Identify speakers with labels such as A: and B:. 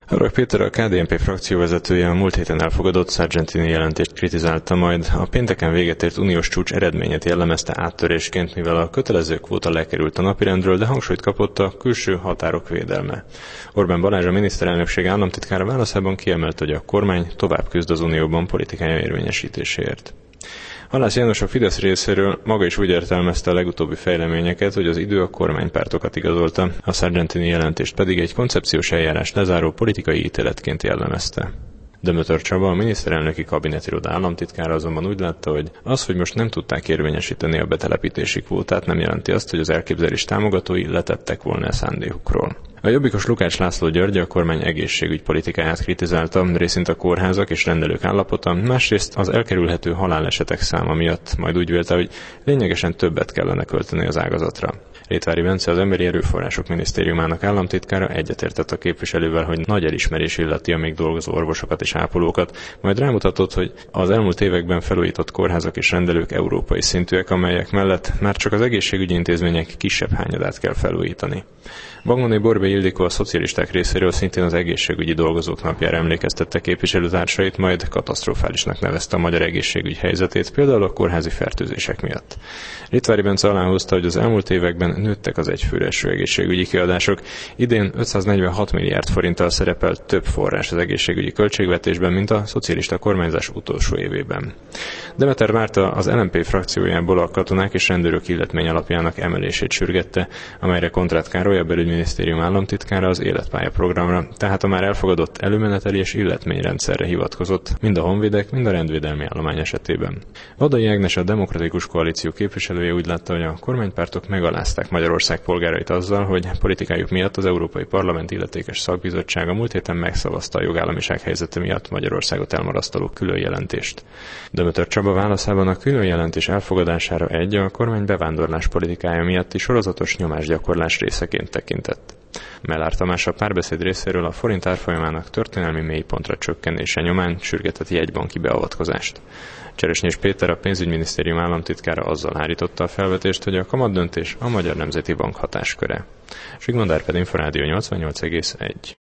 A: Horog Péter, a KDNP frakcióvezetője a múlt héten elfogadott Sargentini jelentést kritizálta, majd a pénteken véget ért uniós csúcs eredményét jellemezte áttörésként, mivel a kötelező kvóta lekerült a napirendről, de hangsúlyt kapott a külső határok védelme. Orbán Balázs, a miniszterelnökség államtitkára válaszában kiemelte, hogy a kormány tovább küzd az unióban politikája érvényesítéséért. Halász János, a Fidesz részéről maga is úgy értelmezte a legutóbbi fejleményeket, hogy az idő a kormánypártokat igazolta, a Sargentini jelentést pedig egy koncepciós eljárás lezáró politikai ítéletként jellemezte. Dömötör Csaba, a miniszterelnöki kabinetiroda államtitkára azonban úgy látta, hogy az, hogy most nem tudták érvényesíteni a betelepítési kvótát, nem jelenti azt, hogy az elképzelés támogatói letettek volna a szándékukról. A jobbikos Lukács László György a kormány egészségügypolitikáját kritizálta, részint a kórházak és rendelők állapota, másrészt az elkerülhető halálesetek száma miatt, majd úgy vélte, hogy lényegesen többet kellene költeni az ágazatra. Rétvári Bence, az Emberi Erőforrások Minisztériumának államtitkára egyetértett a képviselővel, hogy nagy elismerés illeti a még dolgozó orvosokat és ápolókat, majd rámutatott, hogy az elmúlt években felújított kórházak és rendelők európai szintűek, amelyek mellett már csak az egészségügyi intézmények kisebb hányadát kell felújítani. Vagnoné Borbély Ildikó, a szocialisták részéről szintén az egészségügyi dolgozók napjára emlékeztette képviselőtársait, majd katasztrofálisnak nevezte a magyar egészségügy helyzetét, például a kórházi fertőzések miatt. Rétvári Bence aláhúzta, hogy az elmúlt években nőttek az egyfőre eső egészségügyi kiadások. Idén 546 milliárd forinttal szerepel több forrás az egészségügyi költségvetésben, mint a szocialista kormányzás utolsó évében. Demeter Márta, az LMP frakciójából a katonák és rendőrök illetmény alapjának emelését sürgette, amelyre Kontrát Károly, a belügyminisztérium államtitkára az életpálya programra, tehát a már elfogadott előmeneteli és illetményrendszerre hivatkozott, mind a honvédek, mind a rendvédelmi állomány esetében. Vadai Ágnes, a Demokratikus Koalíció képviselője úgy látta, hogy a kormánypártok megalázták Magyarország polgárait azzal, hogy politikájuk miatt az Európai Parlament illetékes szakbizottsága múlt héten megszavazta a jogállamiság helyzete miatt Magyarországot elmarasztaló külön jelentést. Dömötör Csaba válaszában a külön jelentés elfogadására a kormány bevándorlás politikája miatti sorozatos nyomásgyakorlás részeként tekintett. Mellár Tamás, a Párbeszéd részéről a forint árfolyamának történelmi mélypontra csökkenése nyomán sürgetett jegybanki beavatkozást. Cseresnyés Péter, a pénzügyminisztérium államtitkára azzal hárította a felvetést, hogy a kamatdöntés a Magyar Nemzeti Bank hatásköre. Zsigmond Árpád, Inforádió 88,1.